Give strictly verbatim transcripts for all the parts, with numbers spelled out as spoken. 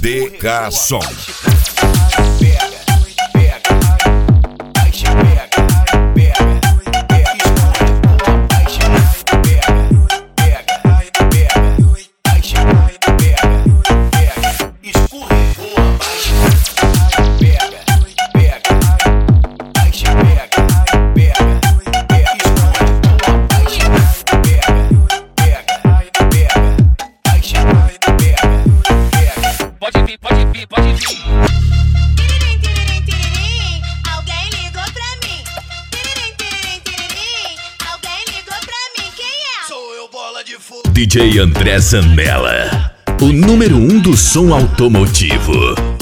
D K Som. Pode vir, pode vir, pode vir. Tiririm, tiririm, tiririm, alguém ligou pra mim. Tiririm, tiririm, tiririm, alguém ligou pra mim. Quem é? Sou eu, bola de fogo. D J André Zanella, o número um do som automotivo.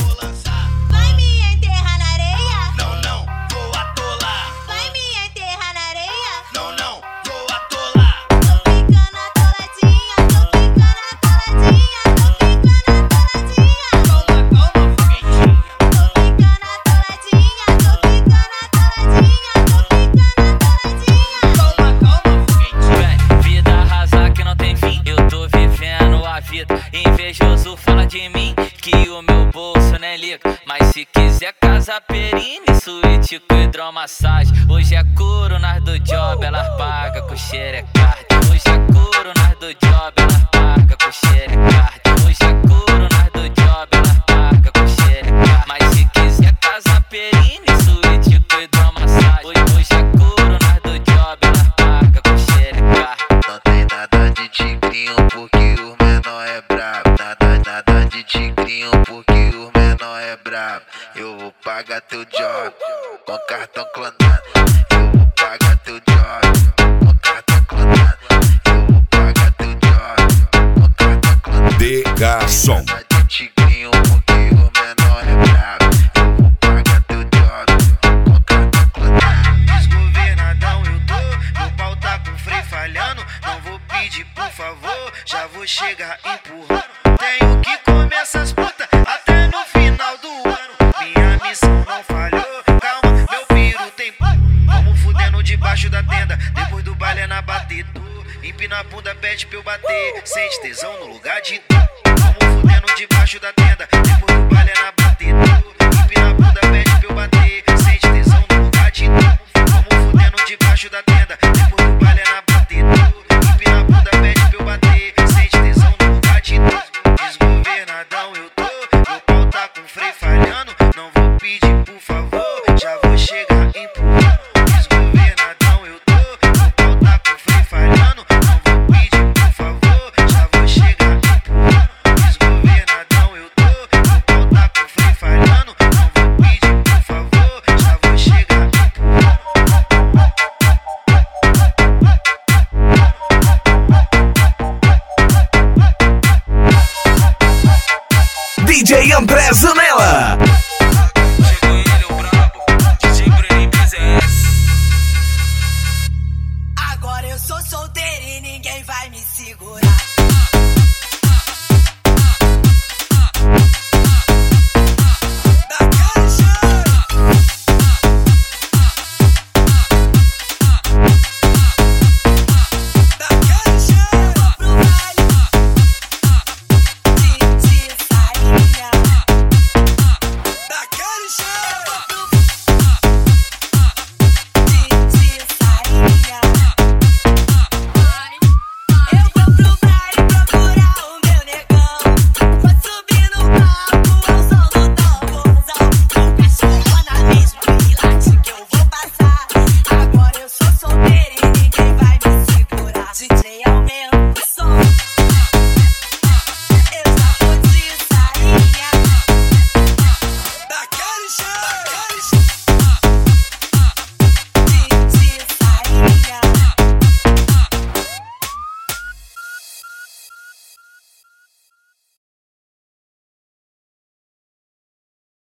Vai me enterrar na areia? Não, não, vou atolar. Vai me enterrar na areia? Não, não, vou atolar. Tô ficando atoladinha, tô ficando atoladinha, tô ficando atoladinha. Calma, calma, foguetinho. Tô ficando atoladinha, tô ficando atoladinha, tô ficando atoladinha. Calma, calma, foguetinho. Vem, vida arrasar que não tem fim. Eu tô vivendo a vida. Invejoso fala de mim que o meu bolso nem liga. Mas se quiser casa perine, suíte com hidromassagem. Hoje é couro nas do job, elas pagam com xerecard. Hoje é couro nas do job, elas pagam com xerecard. Hoje é couro nas do job, elas pagam com xerecard. Mas se quiser casa perine, suíte com hidromassagem. Hoje, hoje é couro nas do job, elas pagam com xerecard. Não tem nada de tigrinho porque o menor é brabo. Nada, nada de tigrinho porque o menor é brabo. Eu vou pagar teu job com cartão clonado. Eu vou pagar teu job com cartão clonado. Eu vou pagar teu job com cartão clonado. D K Som. Nada de tigrinho porque o menor é brabo. Eu vou pagar teu job com cartão clonado. Desgovernadão eu tô, meu pau tá com freio falhando. Não vou pedir por favor, já vou chegar empurrando. Tenho que comer essas putas até no final do ano. Minha missão não falhou, calma, meu piru tem p. Vamos fudendo debaixo da tenda, depois do baile é na batedor. Empina a bunda, pede pra eu bater, sente tesão no lugar de dor. Vamos fudendo debaixo da tenda, depois do baile é na batedor. Empina a bunda, pede pra eu bater, sente tesão no lugar de dor. Vamos fudendo debaixo da tenda, depois do baile é na batedor. Empina a bunda, pede pra eu bater, sente tesão no lugar de dor. Desgovernadão eu tô, meu pau tá com freio falhando. Não vou pedir por favor, já vou chegar empurrando. Desgovernadão eu tô, meu pau tá com freio falhando. Não vou pedir por favor, já vou chegar empurrando. Desgovernadão eu tô, meu pau tá com freio falhando. Não vou pedir por favor, já vou chegar empurrando. D J André Zanella.